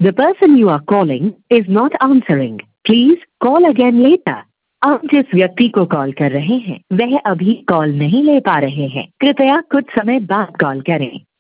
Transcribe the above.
The person you are calling is not answering. Please call again later. आप जिस व्यक्ति को कॉल कर रहे हैं वह अभी कॉल नहीं ले पा रहे हैं। कृपया कुछ समय बाद कॉल करें।